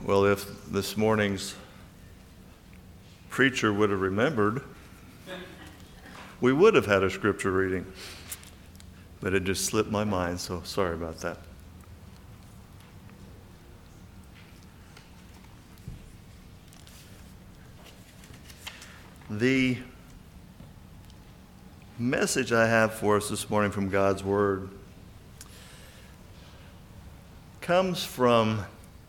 Well, if this morning's preacher would have remembered, we would have had a scripture reading. But it just slipped my mind, so sorry about that. The message I have for us this morning from God's Word comes from,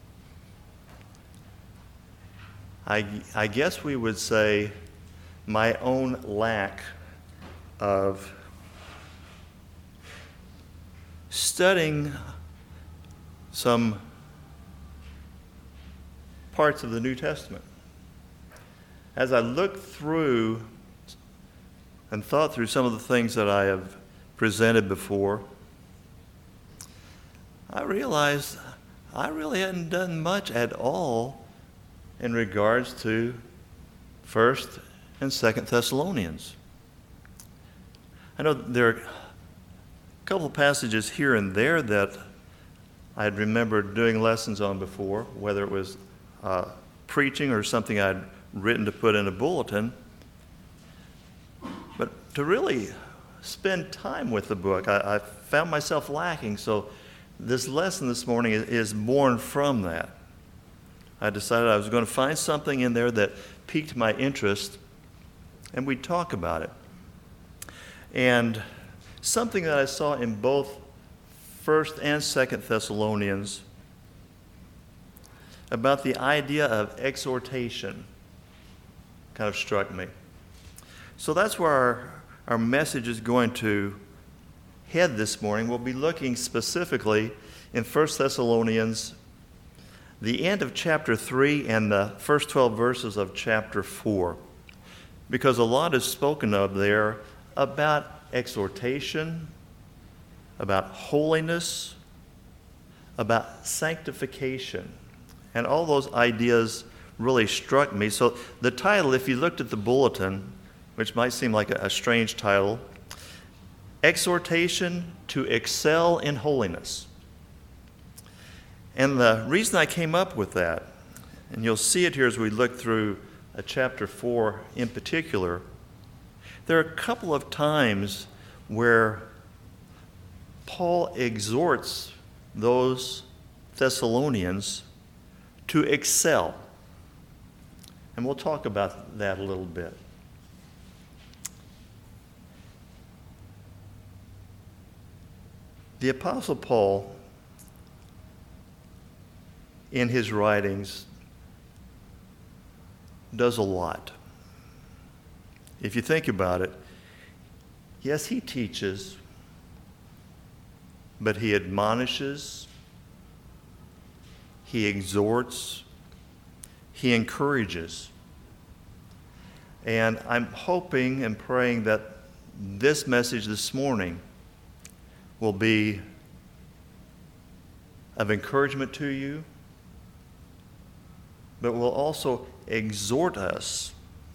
I guess we would say, my own lack of studying some parts of the New Testament. As I looked through and thought through some of the things that I have presented before, I realized I really hadn't done much at all in regards to 1st and 2nd Thessalonians. I know there are a couple of passages here and there that I had remembered doing lessons on before, whether it was preaching or something I'd written to put in a bulletin. But to really spend time with the book, I found myself lacking. So this lesson this morning is born from that. I decided I was going to find something in there that piqued my interest, and we'd talk about it. And something that I saw in both 1st and 2nd Thessalonians about the idea of exhortation kind of struck me. So that's where our message is going to head this morning. We'll be looking specifically in 1 Thessalonians, the end of chapter 3 and the first 12 verses of chapter 4, because a lot is spoken of there about exhortation, about holiness, about sanctification. And all those ideas really struck me. So the title, if you looked at the bulletin, which might seem like a strange title, Exhortation to Excel in Holiness. And the reason I came up with that, and you'll see it here as we look through chapter 4 in particular, there are a couple of times where Paul exhorts those Thessalonians to excel. And we'll talk about that a little bit. The Apostle Paul, in his writings, does a lot. If you think about it, yes, he teaches, but he admonishes, he exhorts, he encourages. And I'm hoping and praying that this message this morning will be of encouragement to you, but will also exhort us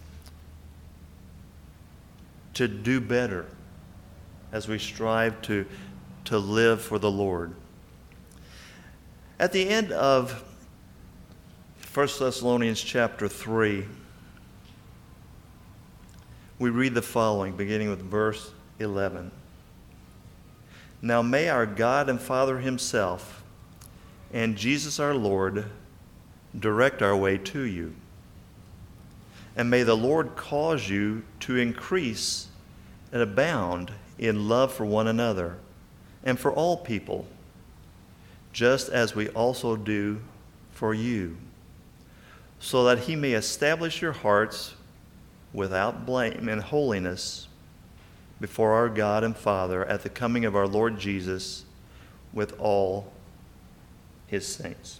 to do better as we strive to live for the Lord. At the end of 1 Thessalonians chapter 3, we read the following, beginning with verse 11. Now may our God and Father himself and Jesus our Lord direct our way to you. And may the Lord cause you to increase and abound in love for one another and for all people, just as we also do for you, so that he may establish your hearts without blame and holiness before our God and Father at the coming of our Lord Jesus with all his saints.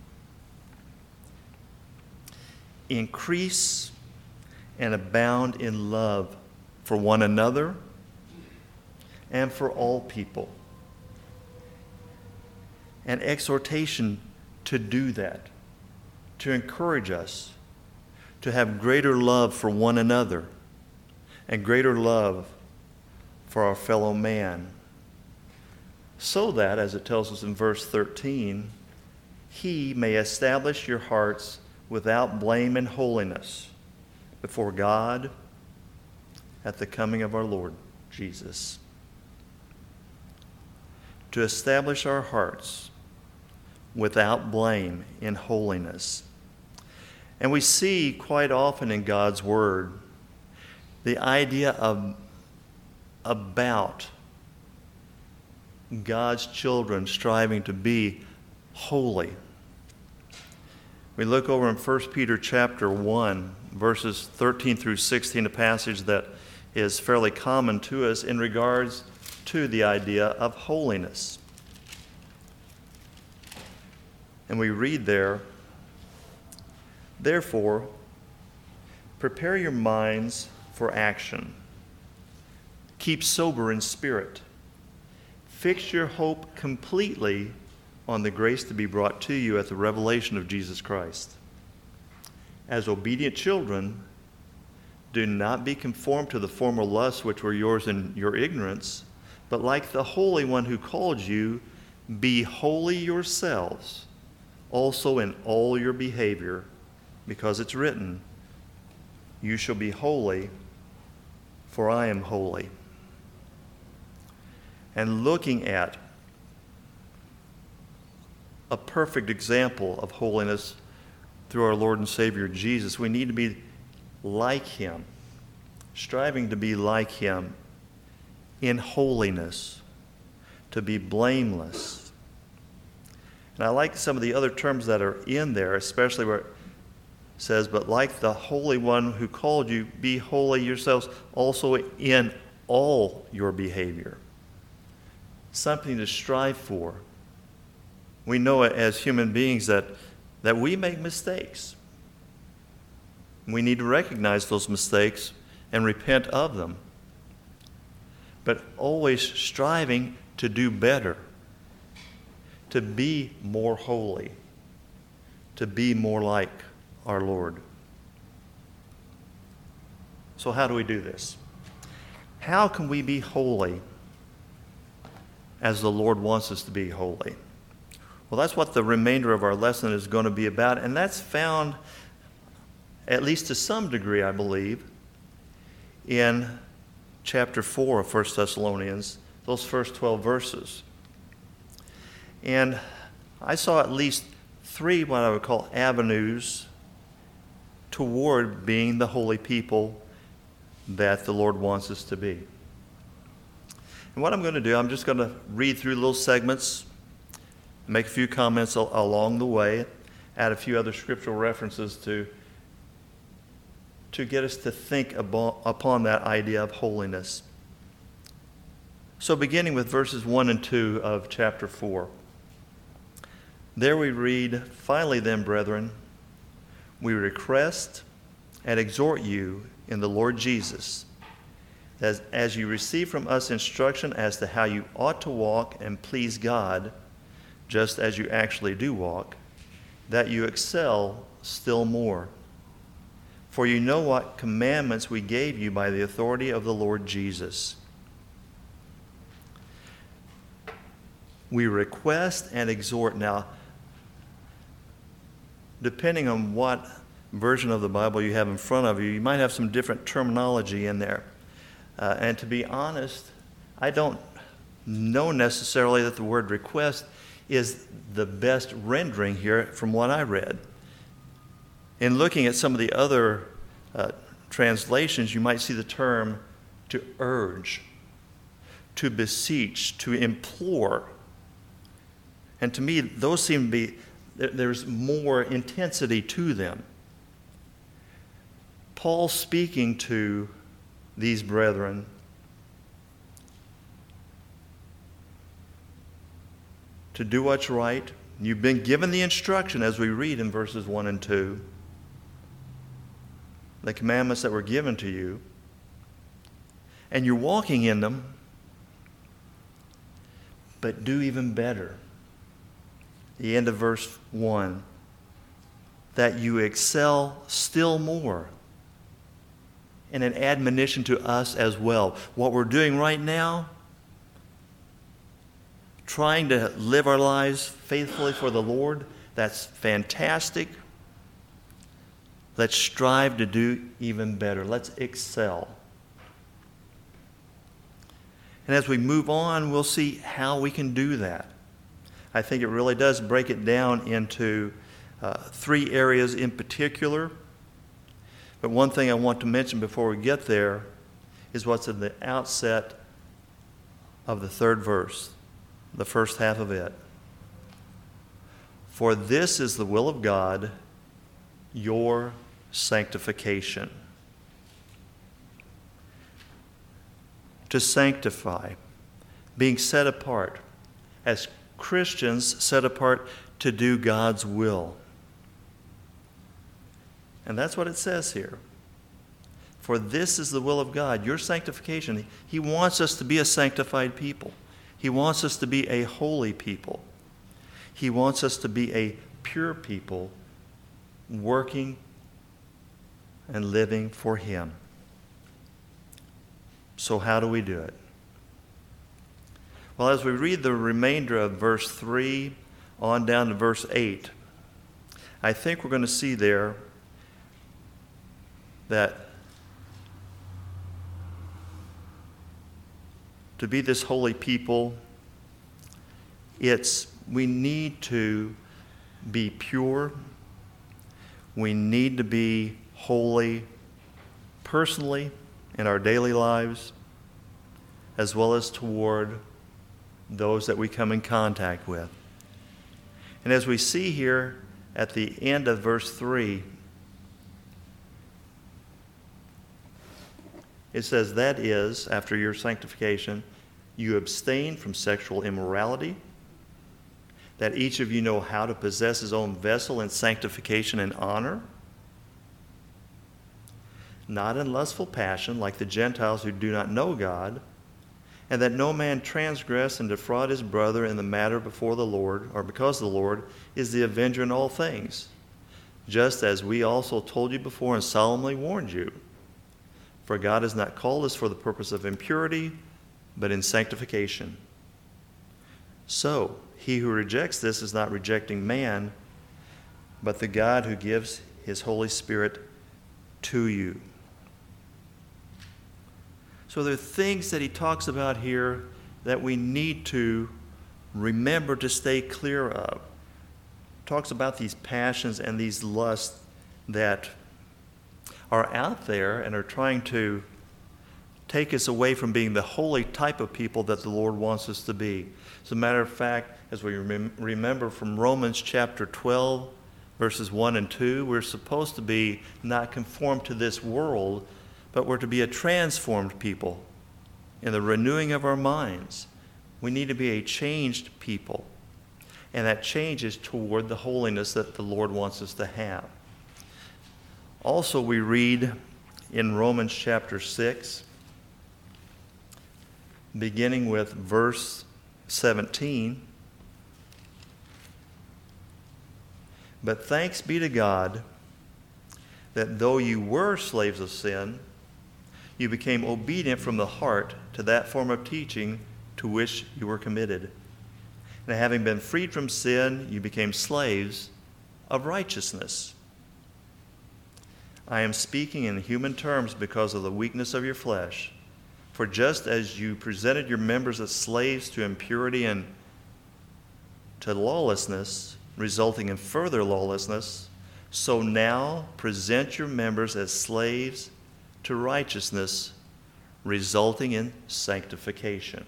Increase and abound in love for one another and for all people. And exhortation to do that, to encourage us to have greater love for one another and greater love for our fellow man, so that, as it tells us in verse 13, He may establish your hearts without blame and holiness before God at the coming of our Lord Jesus. To establish our hearts without blame in holiness. And we see quite often in God's Word the idea of about God's children striving to be holy. We look over in 1 Peter chapter 1, verses 13 through 16, a passage that is fairly common to us in regards to the idea of holiness. And we read there, "Therefore, prepare your minds for action. Keep sober in spirit. Fix your hope completely on the grace to be brought to you at the revelation of Jesus Christ. As obedient children, do not be conformed to the former lusts which were yours in your ignorance, but like the Holy One who called you, be holy yourselves, also in all your behavior, because it's written, 'You shall be holy, for I am holy.'" And looking at a perfect example of holiness through our Lord and Savior Jesus, we need to be like Him, striving to be like Him in holiness, to be blameless. And I like some of the other terms that are in there, especially where it says, "But like the Holy One who called you, be holy yourselves also in all your behavior." Something to strive for. We know it as human beings that we make mistakes. We need to recognize those mistakes and repent of them. But always striving to do better, to be more holy, to be more like our Lord. So how do we do this? How can we be holy as the Lord wants us to be holy? Well, that's what the remainder of our lesson is going to be about, and that's found, at least to some degree, I believe, in chapter 4 of 1 Thessalonians, those first 12 verses. And I saw at least 3 what I would call avenues toward being the holy people that the Lord wants us to be. And what I'm going to do, I'm just going to read through little segments, make a few comments along the way, add a few other scriptural references to get us to think upon that idea of holiness. So beginning with verses 1 and 2 of chapter 4. There we read, "Finally then, brethren, we request and exhort you in the Lord Jesus, as you receive from us instruction as to how you ought to walk and please God, just as you actually do walk, that you excel still more. For you know what commandments we gave you by the authority of the Lord Jesus. We request and exhort." Now, depending on what version of the Bible you have in front of you, you might have some different terminology in there. And to be honest, I don't know necessarily that the word request is the best rendering here from what I read. In looking at some of the other translations, you might see the term to urge, to beseech, to implore. And to me, those seem to be, there's more intensity to them. Paul speaking to these brethren to do what's right. You've been given the instruction, as we read in verses 1 and 2, the commandments that were given to you, and you're walking in them, but do even better. The end of verse 1, that you excel still more. And an admonition to us as well. What we're doing right now, trying to live our lives faithfully for the Lord, That's fantastic. Let's strive to do even better. Let's excel. And as we move on, we'll see how we can do that. I think it really does break it down into 3 areas in particular. But one thing I want to mention before we get there is what's in the outset of the 3rd verse, the first half of it. For this is the will of God, your sanctification. To sanctify, being set apart, as Christians set apart to do God's will. And that's what it says here. For this is the will of God, your sanctification. He wants us to be a sanctified people. He wants us to be a holy people. He wants us to be a pure people, working and living for Him. So how do we do it? Well, as we read the remainder of verse 3 on down to verse 8, I think we're going to see there that to be this holy people, we need to be pure. We need to be holy personally in our daily lives, as well as toward those that we come in contact with. And as we see here at the end of verse 3, it says, that is, after your sanctification, you abstain from sexual immorality, that each of you know how to possess his own vessel in sanctification and honor, not in lustful passion like the Gentiles who do not know God, and that no man transgress and defraud his brother in the matter before the Lord, or because the Lord is the avenger in all things, just as we also told you before and solemnly warned you. For God has not called us for the purpose of impurity, but in sanctification. So, he who rejects this is not rejecting man, but the God who gives his Holy Spirit to you. So there are things that he talks about here that we need to remember to stay clear of. He talks about these passions and these lusts that are out there and are trying to take us away from being the holy type of people that the Lord wants us to be. As a matter of fact, as we remember from Romans chapter 12, verses 1 and 2, we're supposed to be not conformed to this world, but we're to be a transformed people in the renewing of our minds. We need to be a changed people. And that change is toward the holiness that the Lord wants us to have. Also, we read in Romans chapter 6, beginning with verse 17, but thanks be to God that though you were slaves of sin, you became obedient from the heart to that form of teaching to which you were committed. And having been freed from sin, you became slaves of righteousness. I am speaking in human terms because of the weakness of your flesh. For just as you presented your members as slaves to impurity and to lawlessness, resulting in further lawlessness, so now present your members as slaves to righteousness, resulting in sanctification.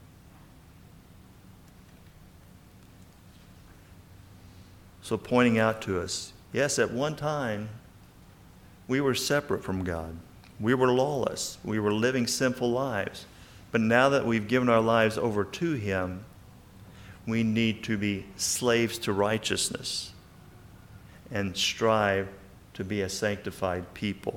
So pointing out to us, yes, at one time, we were separate from God. We were lawless. We were living sinful lives. But now that we've given our lives over to Him, we need to be slaves to righteousness and strive to be a sanctified people.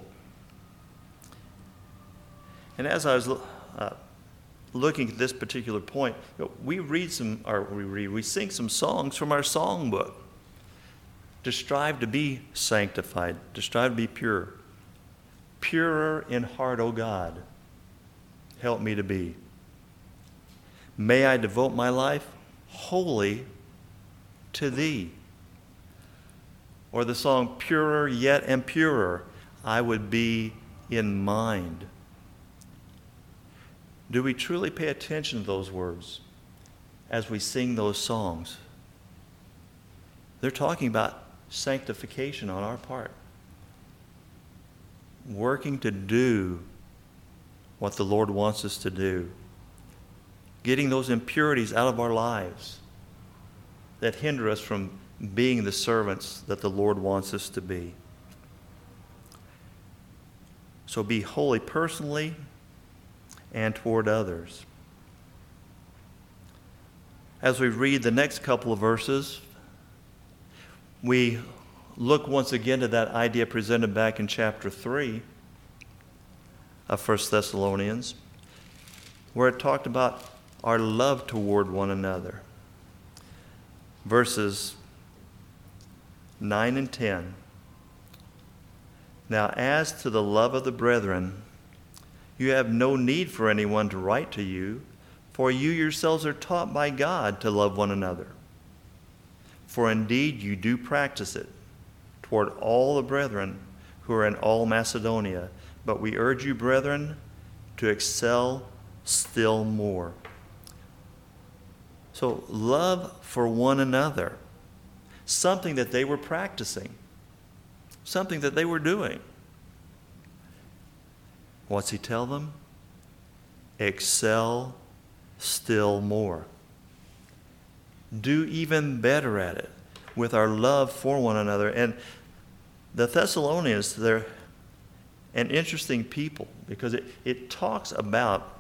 And as I was looking at this particular point, we sing some songs from our songbook to strive to be sanctified, to strive to be pure. Purer in heart, O God, help me to be. May I devote my life wholly to Thee. Or the song, purer yet and purer, I would be in mind. Do we truly pay attention to those words as we sing those songs? They're talking about sanctification on our part. Working to do what the Lord wants us to do. Getting those impurities out of our lives that hinder us from being the servants that the Lord wants us to be. So be holy personally and toward others. As we read the next couple of verses, we look once again to that idea presented back in chapter 3 of 1 Thessalonians, where it talked about our love toward one another. Verses 9 and 10. Now, as to the love of the brethren, you have no need for anyone to write to you, for you yourselves are taught by God to love one another. For indeed you do practice it toward all the brethren who are in all Macedonia. But we urge you, brethren, to excel still more. So love for one another, something that they were practicing, something that they were doing. What's he tell them? Excel still more. Do even better at it with our love for one another. And the Thessalonians, they're an interesting people because it talks about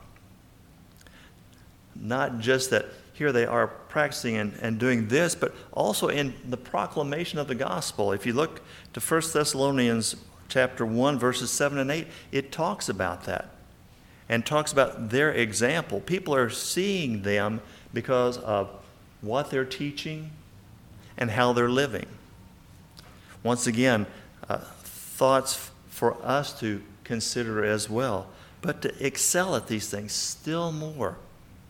not just that here they are practicing and doing this, but also in the proclamation of the gospel. If you look to 1 Thessalonians chapter 1, verses 7 and 8, it talks about that and talks about their example. People are seeing them because of what they're teaching and how they're living. Once again, thoughts for us to consider as well, but to excel at these things still more.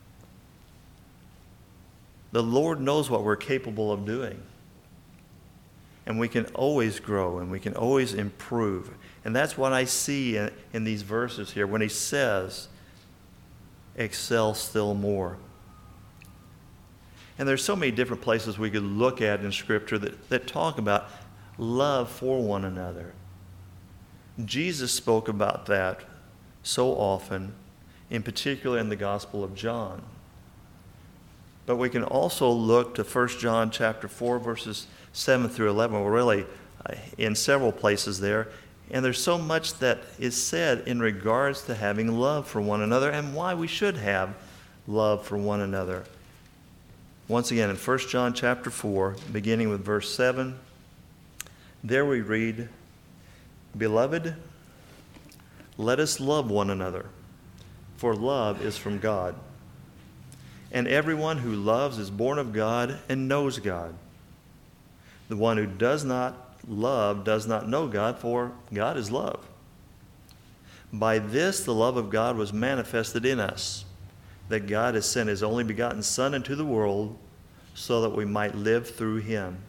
The Lord knows what we're capable of doing. And we can always grow and we can always improve. And that's what I see in these verses here when he says, excel still more. And there's so many different places we could look at in Scripture that talk about love for one another. Jesus spoke about that so often, in particular in the Gospel of John. But we can also look to 1 John chapter 4, verses 7 through 11. We're really in several places there. And there's so much that is said in regards to having love for one another and why we should have love for one another. Once again, in 1 John chapter 4, beginning with verse 7, there we read, Beloved, let us love one another, for love is from God. And everyone who loves is born of God and knows God. The one who does not love does not know God, for God is love. By this the love of God was manifested in us, that God has sent his only begotten Son into the world so that we might live through him.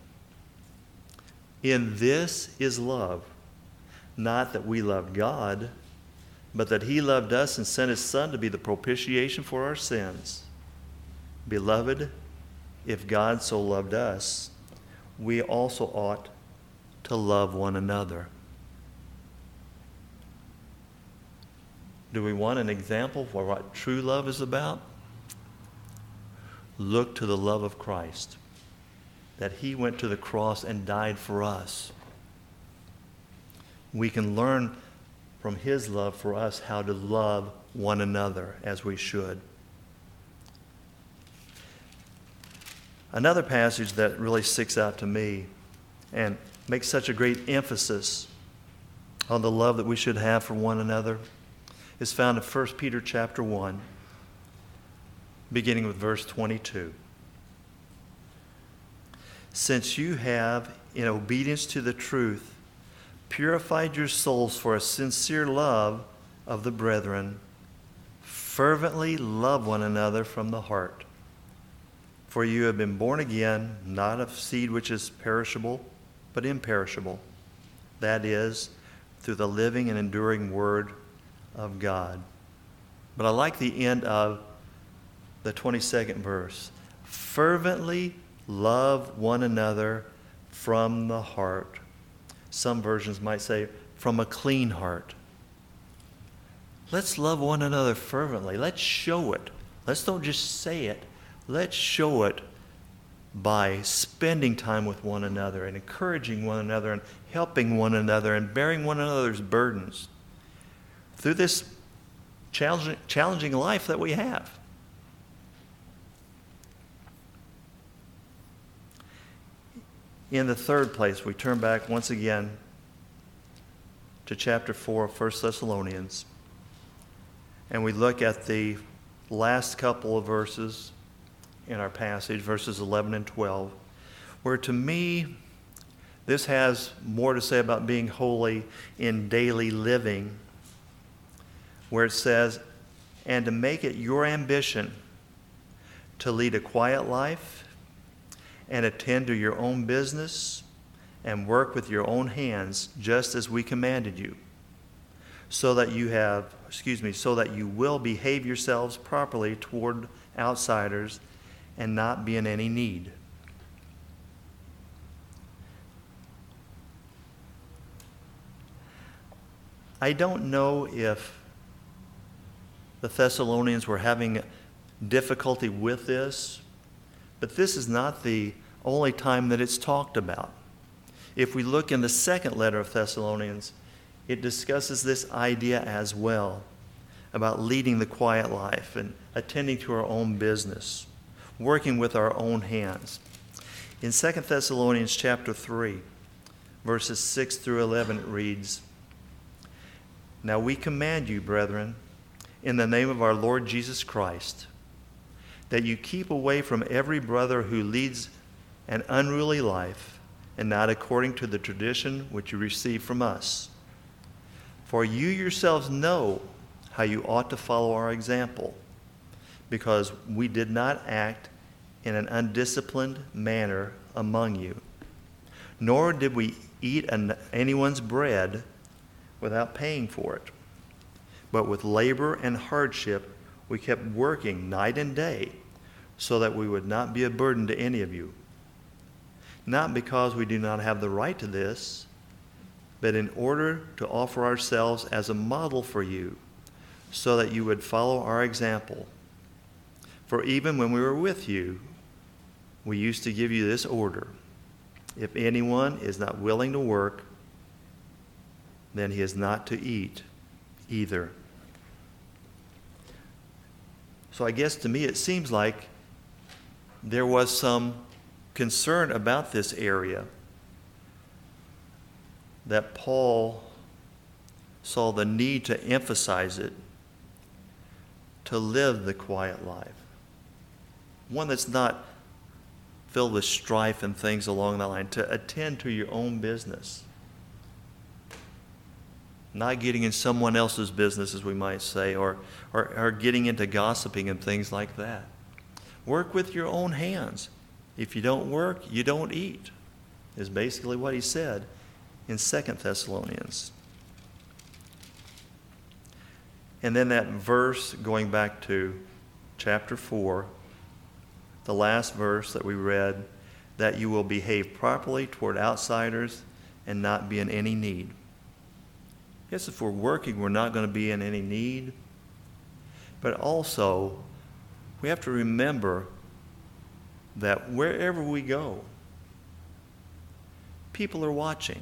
In this is love, not that we loved God, but that he loved us and sent his Son to be the propitiation for our sins. Beloved, if God so loved us, we also ought to love one another. Do we want an example for what true love is about? Look to the love of Christ, that he went to the cross and died for us. We can learn from his love for us how to love one another as we should. Another passage that really sticks out to me and makes such a great emphasis on the love that we should have for one another is found in 1 Peter chapter 1, beginning with verse 22. Since you have, in obedience to the truth, purified your souls for a sincere love of the brethren, fervently love one another from the heart. For you have been born again, not of seed which is perishable, but imperishable. That is, through the living and enduring Word of God. But I like the end of the 22nd verse. Fervently love one another from the heart. Some versions might say, from a clean heart. Let's love one another fervently. Let's show it. Let's don't just say it. Let's show it by spending time with one another and encouraging one another and helping one another and bearing one another's burdens through this challenging life that we have. In the third place, we turn back once again to chapter 4 of 1 Thessalonians, and we look at the last couple of verses in our passage, verses 11 and 12, where to me, this has more to say about being holy in daily living, where it says, and to make it your ambition to lead a quiet life and attend to your own business and work with your own hands, just as we commanded you, so that you will behave yourselves properly toward outsiders and not be in any need. I don't know if the Thessalonians were having difficulty with this, but this is not the only time that it's talked about. If we look in the second letter of Thessalonians, it discusses this idea as well, about leading the quiet life and attending to our own business, working with our own hands. In 2 Thessalonians chapter 3, verses 6 through 11, it reads, now we command you, brethren, in the name of our Lord Jesus Christ, that you keep away from every brother who leads an unruly life and not according to the tradition which you received from us. For you yourselves know how you ought to follow our example, because we did not act in an undisciplined manner among you, nor did we eat anyone's bread without paying for it. But with labor and hardship, we kept working night and day so that we would not be a burden to any of you. Not because we do not have the right to this, but in order to offer ourselves as a model for you, so that you would follow our example. For even when we were with you, we used to give you this order: if anyone is not willing to work, then he is not to eat either. So I guess to me it seems like there was some concern about this area, that Paul saw the need to emphasize it, to live the quiet life. One that's not filled with strife and things along that line, to attend to your own business. Not getting in someone else's business, as we might say, or getting into gossiping and things like that. Work with your own hands. If you don't work, you don't eat, is basically what he said in 2 Thessalonians. And then that verse, going back to chapter 4, the last verse that we read, that you will behave properly toward outsiders and not be in any need. Yes, if we're working, we're not going to be in any need. But also, we have to remember that wherever we go, people are watching.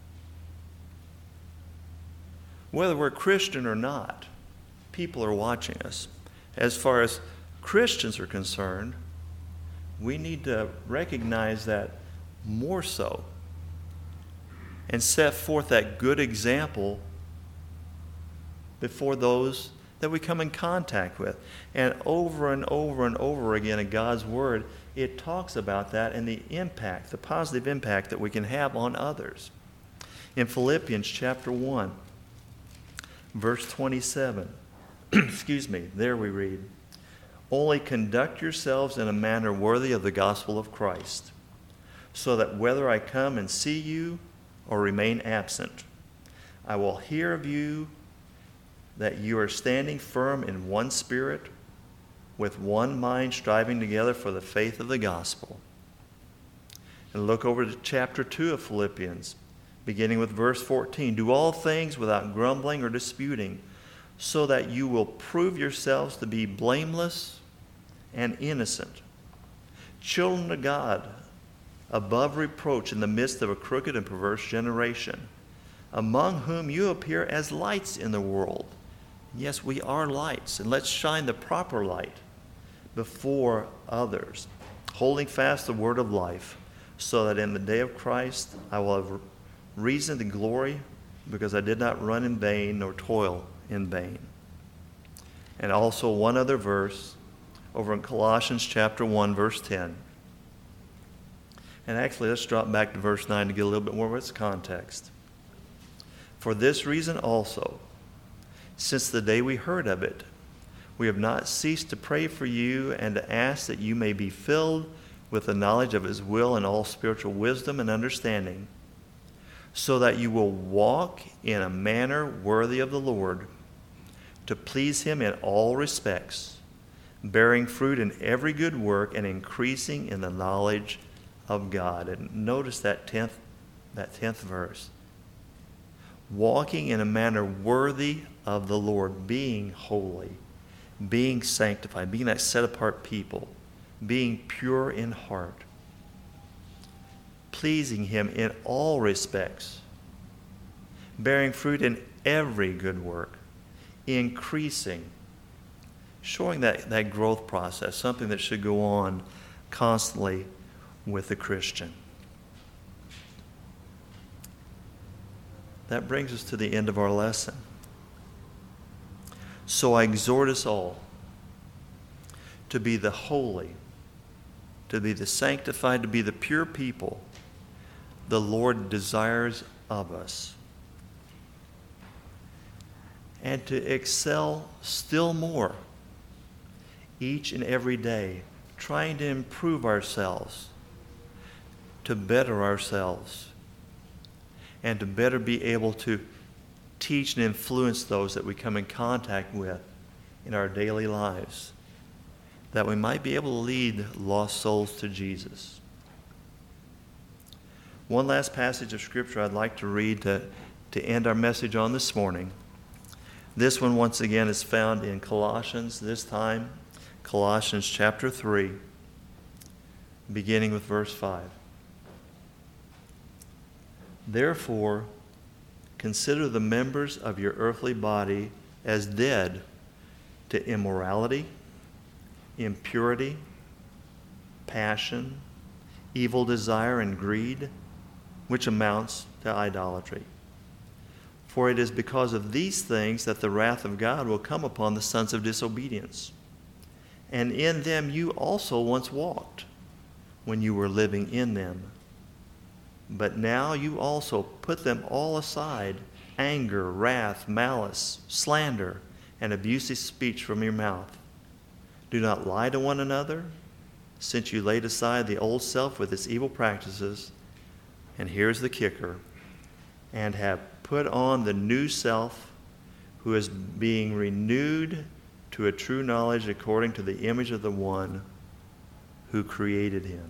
Whether we're Christian or not, people are watching us. As far as Christians are concerned, we need to recognize that more so and set forth that good example before those that we come in contact with. And over and over again in God's Word, it talks about that and the impact, the positive impact that we can have on others. In Philippians chapter 1, verse 27, there we read, only conduct yourselves in a manner worthy of the gospel of Christ, so that whether I come and see you or remain absent, I will hear of you that you are standing firm in one spirit, with one mind, striving together for the faith of the gospel. And look over to chapter 2 of Philippians, beginning with verse 14. Do all things without grumbling or disputing, so that you will prove yourselves to be blameless and innocent, children of God, above reproach in the midst of a crooked and perverse generation, among whom you appear as lights in the world. Yes, we are lights, and let's shine the proper light before others, holding fast the word of life, so that in the day of Christ I will have reason to glory, because I did not run in vain nor toil in vain. And also one other verse over in Colossians chapter 1, verse 10. And actually, let's drop back to verse 9 to get a little bit more of its context. For this reason also, since the day we heard of it, we have not ceased to pray for you and to ask that you may be filled with the knowledge of his will and all spiritual wisdom and understanding, so that you will walk in a manner worthy of the Lord, to please him in all respects, bearing fruit in every good work and increasing in the knowledge of God. And notice that 10th verse. Walking in a manner worthy of the Lord, being holy, being sanctified, being that set-apart people, being pure in heart, pleasing him in all respects, bearing fruit in every good work, increasing, showing that growth process, something that should go on constantly with the Christian. That brings us to the end of our lesson. So I exhort us all to be the holy, to be the sanctified, to be the pure people the Lord desires of us, and to excel still more each and every day, trying to improve ourselves, to better ourselves, and to better be able to teach and influence those that we come in contact with in our daily lives, that we might be able to lead lost souls to Jesus. One last passage of Scripture I'd like to read to end our message on this morning. This one, once again, is found in Colossians, this time Colossians chapter 3, beginning with verse 5. Therefore, consider the members of your earthly body as dead to immorality, impurity, passion, evil desire, and greed, which amounts to idolatry. For it is because of these things that the wrath of God will come upon the sons of disobedience. And in them you also once walked, when you were living in them. But now you also put them all aside, anger, wrath, malice, slander, and abusive speech from your mouth. Do not lie to one another, since you laid aside the old self with its evil practices, and here's the kicker, and have put on the new self, who is being renewed to a true knowledge according to the image of the one who created him.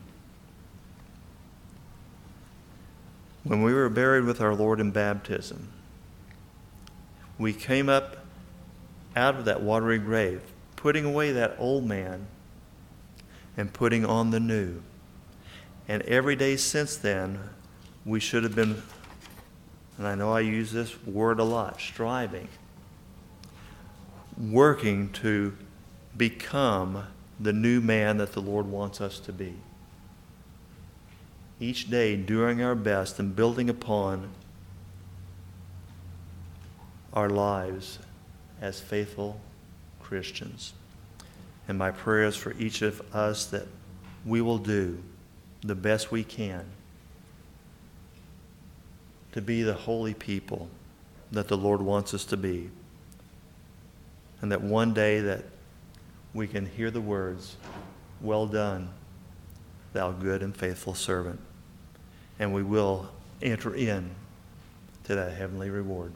When we were buried with our Lord in baptism, we came up out of that watery grave, putting away that old man and putting on the new. And every day since then, we should have been, and I know I use this word a lot, striving, working to become the new man that the Lord wants us to be. Each day doing our best and building upon our lives as faithful Christians. And my prayer is for each of us that we will do the best we can to be the holy people that the Lord wants us to be. And that one day that we can hear the words, "Well done, thou good and faithful servant." and we will enter in to that heavenly reward.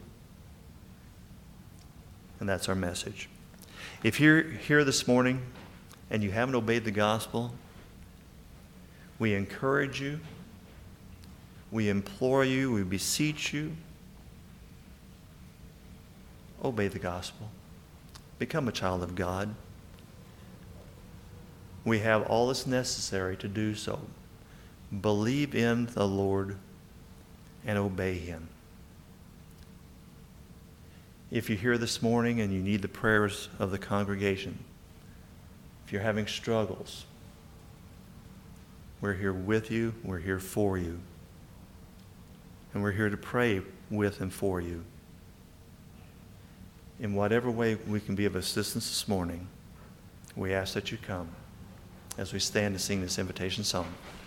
And that's our message. If you're here this morning and you haven't obeyed the gospel, we encourage you, we implore you, we beseech you, obey the gospel. Become a child of God. We have all that's necessary to do so. Believe in the Lord and obey Him. If you're here this morning and you need the prayers of the congregation, if you're having struggles, we're here with you, we're here for you, and we're here to pray with and for you. In whatever way we can be of assistance this morning, we ask that you come as we stand to sing this invitation song.